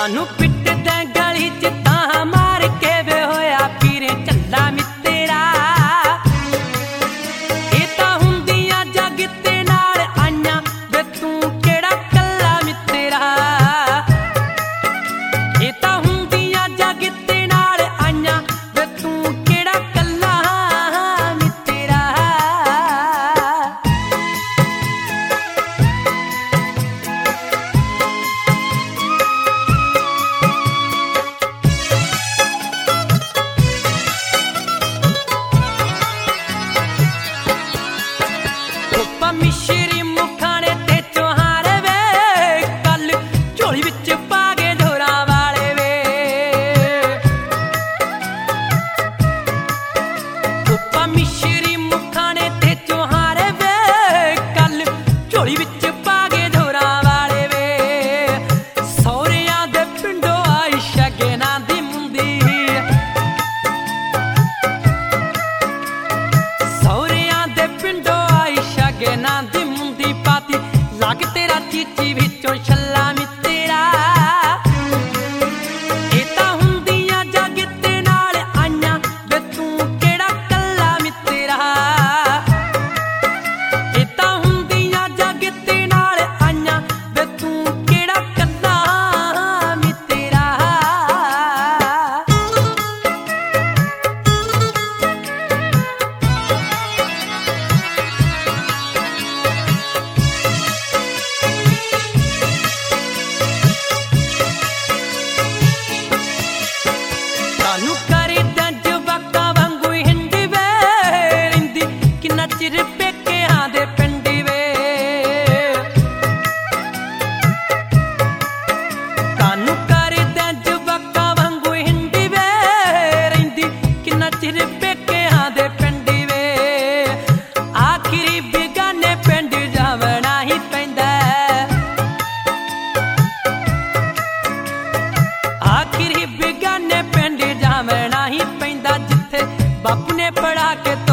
सानू पिटदा गली च तां मार के वे होया पीरे चला मित्तेरा। ए तां हुंदियां जग ते नाल आईयां वे तू केड़ा कल्ला मित्तेरा। ए तां हुंदियां जग ते नाल आईयां वे तू केड़ा कल्ला मित्तेरा। मिश्री मुखाने ते चौहार वे कल झोली विच पा गए ढोरां वाले वे। उपा मिश्री मुखाने ते चौहार वे कल झोली विच पा गए ढोरां वाले वे। सौरियां दे पिंडों आई शगनां दी मुंदी, सौरियां दे पिंडों आई शगनां दी पाती लग तेरा चीची विचों छल्ला मित्तेरा। ए तां हुंदियां जग ते नाल आईयां वे तू केड़ा कल्ला मित्तेरा। ए तां हुंदियां जग ते नाल आईयां वे तू केड़ा कल्ला मित्तेरा। सानू करदा जवाकां वांगू हिंदी वे रहिंदी किन्ना चिर पेकिआं दे पिंड वे। सानू करदा जवाकां वांगू हिंदी वे रहिंदी किन्ना चिर पेकिआं दे पिंड वे। आखिरी बेगाने पिंड जावणा ही पैंदा, आखिरी बेगाने पिंड जावणा ही पैंदा जिथे बापू ने पढ़ा के